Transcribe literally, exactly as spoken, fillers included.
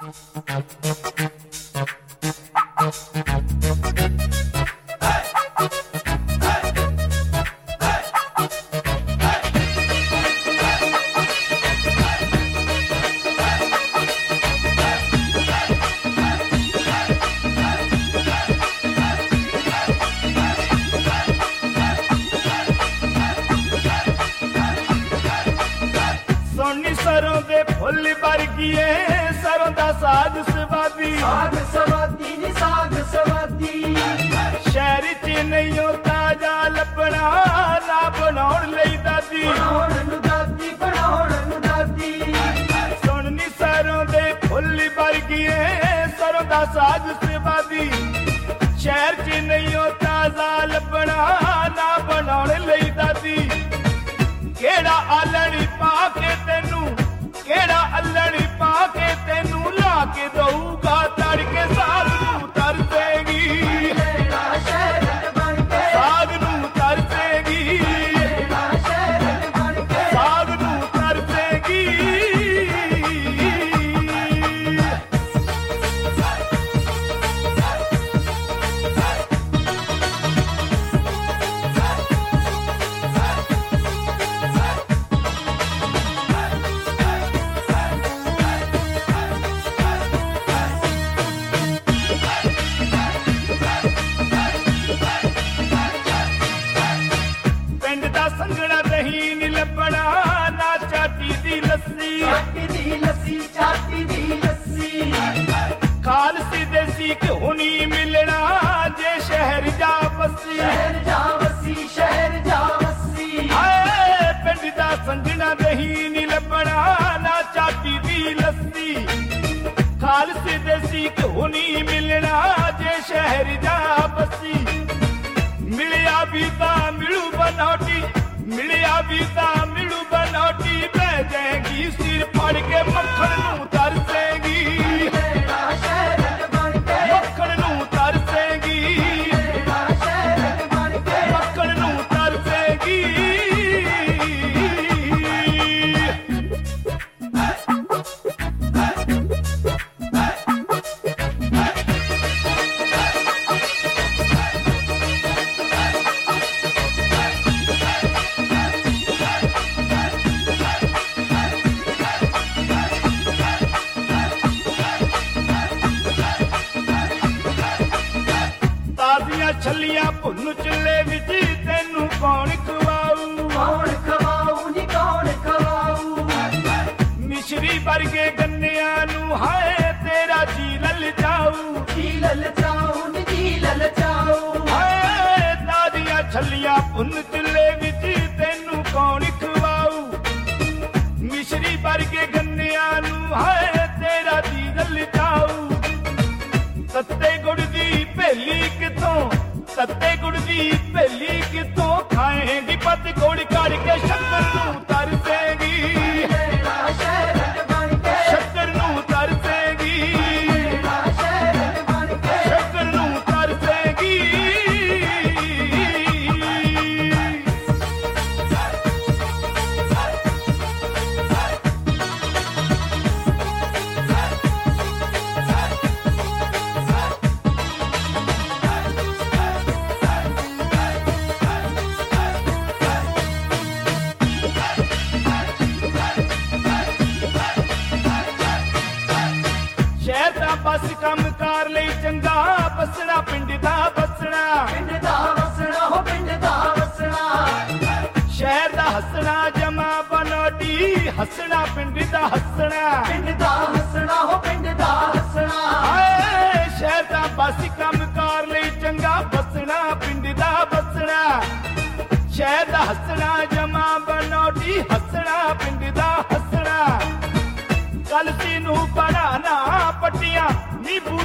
ਸੋਹਣੀ ਸਰੋਂ ਦੇ ਫੁੱਲ ਵਰਗੀਏ ਸਰੋਂ ਦਾ ਸਾਗ ਸਵਾਦੀ ਸਾਗ ਸਵਾਦੀ ਨੀ ਸਾਗ ਸਵਾਦੀ ਸ਼ਹਿਰ ਚ ਨਹੀਂ ਉਹ ਤਾਜ਼ਾ ਲੱਭਣਾ ਨਾ ਬਣਾਉਣ ਲਈ ਦਾਦੀ ਬਣਾਉਣ ਨੂੰ ਦਾਦੀ ਬਣਾਉਣ ਨੂੰ ਦਾਦੀ ਸੋਹਣੀ ਸਰੋਂ ਦੇ ਫੁੱਲ ਵਰਗੀਏ ਸਰੋਂ ਦਾ ਸਾਗ ਸਵਾਦੀ ਸ਼ਹਿਰ ਚ ਨਹੀਂ ਉਹ ਤਾਜ਼ਾ ਲੱਭਣਾ ਨਾ ਬਣਾਉਣ ਲਈ ਦਾਦੀ ਕਿਹੜਾ ਆਲਣੀ ਪਾ ਕੇ ਤੈਨੂੰ ਕਿਹੜਾ ਅਲਣੀ ਪਾ ਕੇ ਤੈਨੂੰ ਲਾ ਕੇ ਦਊਗਾ ਤੜਕੇ ਸਾਗ ਨੂੰ ਤਰਸੇਗੀ ਲੈਣਾ ਸ਼ਹਿਰ ਬਣ ਕੇ ਸਾਗ ਨੂੰ ਤਰਸੇਗੀ ਲੈਣਾ ਸ਼ਹਿਰ ਬਣ ਕੇ ਸਾਗ ਨੂੰ ਤਰਸੇਗੀ ਪਿੰਡ ਦਾ ਸੰਘਣਾ ਦਹੀਂ ਨੀ ਲੱਭਣਾ ਨਾ ਚਾਟੀ ਦੀ ਲੱਸੀ ਚਾਟੀ ਦੀ ਲੱਸੀ ਚਾਟੀ ਦੀ ਲੱਸੀ ਖਾਲਸੀ ਦੇਸੀ ਘਿਓ ਨੀ ਮਿਲਣਾ ਜੇ ਸ਼ਹਿਰ ਜਾ ਬੱਸੀ ਸ਼ਹਿਰ ਜਾ ਵਸੀ ਸ਼ਹਿਰ ਜਾ ਵਸੀ ਹਾਏ ਪਿੰਡ ਦਾ ਸੰਘਣਾ ਦਹੀਂ ਨੀ ਲੱਭਣਾ ਨਾ ਚਾਟੀ ਦੀ ਲੱਸੀ ਖਾਲਸੀ ਦੇਸੀ ਘਿਓ ਨੀ ਮਿਲਣਾ ਜੇ ਸ਼ਹਿਰ ਜਾ ਬੱਸੀ ਮਿਲਿਆ ਵੀ ਤਾਂ ਮਿਲੂ ਬਨੌਟੀ ਮਿਲਿਆ ਵੀ ਤਾਂ ਮਿਲੂ ਬਨੌਟੀ ਬਹਿ ਜਾਏਗੀ ਸਿਰ ਫੜ ਕੇ ਮੱਖਣ ਨੂੰ ਤਰਸੇਗੀ ਲੈਣਾ ਸ਼ਹਿਰ ਬਣ ਕੇ ਮੱਖਣ ਨੂੰ ਤਰਸੇਗੀ ਲੈਣਾ ਸ਼ਹਿਰ ਬਣ ਕੇ ਮੱਖਣ ਨੂੰ ਤਰਸੇਗੀ ਤਾਜ਼ੀਆਂ ਛੱਲੀਆਂ ਭੁੰਨ ਚੁੱਲ੍ਹੇ ਵਿੱਚ ਤੈਨੂੰ ਕੌਣ ਖਵਾਊ ਕੌਣ ਖਵਾਊ ਨੀ ਕੌਣ ਖਵਾਊ ਮਿਸ਼ਰੀ ਵਰਗੇ ਗੰਨਿਆਂ ਨੂੰ ਹਾਏ ਤੇਰਾ ਜੀ ਲਲ ਜਾਊ ਜੀ ਲਲਚਾਊ ਨੀ ਜੀ ਲਲਚਾਊ ਹਾਏ ਤਾਜ਼ੀਆਂ ਛੱਲੀਆਂ ਭੁੰਨ ਚੁੱਲ੍ਹੇ ਵਿੱਚ ਤੈਨੂੰ ਕੌਣ ਖਵਾਊ ਮਿਸ਼ਰੀ ਵਰਗੇ ਗੰਨਿਆਂ ਨੂੰ ਹਾਏ ਤੇਰਾ ਜੀ ਲਲ ਜਾਊ ਤੱਤੇ ਗੁੜ ਦੀ ਭੇਲੀ ਕਿੱਥੋਂ ਤੱਤੇ ਗੁੜ ਦੀ ਭੇਲੀ ਕਿੱਥੋਂ ਖਾਏਂਗੀ ਪੱਤ ਗੁੜ ਕੱਢ ਕੇ ਸ਼ੱਕਰ ਨੂੰ ਤਰਸੇਗੀ ਲੈਣਾ ਸ਼ਹਿਰ ਬਣ ਕੇ ਸ਼ੱਕਰ ਨੂੰ ਤਰਸੇਗੀ ਲੈਣਾ ਸ਼ਹਿਰ ਬਣ ਕੇ ਸ਼ੱਕਰ ਨੂੰ ਤਰਸੇਗੀ ਸ਼ਹਿਰ ਦਾ ਬਸ ਕੰਮ ਕਾਰ ਲਈ ਚੰਗਾ ਬਸਣਾ ਪਿੰਡ ਦਾ ਬਸਣਾ ਪਿੰਡ ਦਾ ਵਸਣਾ ਹੋ ਪਿੰਡ ਦਾ ਵਸਣਾ ਸ਼ਹਿਰ ਦਾ ਹੱਸਣਾ ਜਮਾ ਬਨੋਟੀ ਹੱਸਣਾ ਪਿੰਡ ਦਾ ਹੱਸਣਾ ਪਿੰਡ ਦਾ ਹੱਸਣਾ ਹੋ ਪਿੰਡ ਦਾ ਹੱਸਣਾ ਹਾਏ ਸ਼ਹਿਰ ਦਾ ਬਸ ਕੰਮ ਕਾਰ ਲਈ ਚੰਗਾ ਬਸਣਾ ਪਿੰਡ ਦਾ ਬਸਣਾ ਸ਼ਹਿਰ ਦਾ ਹੱਸਣਾ ਜਮਾ ਬਨੋਟੀ ਹੱਸਣਾ ਪਿੰਡ ਦਾ ਹੱਸਣਾ ਕਲਸੀ ਨੂੰ ਬਣਾਣਾ ਪੱਟੀਆਂ ਨੀ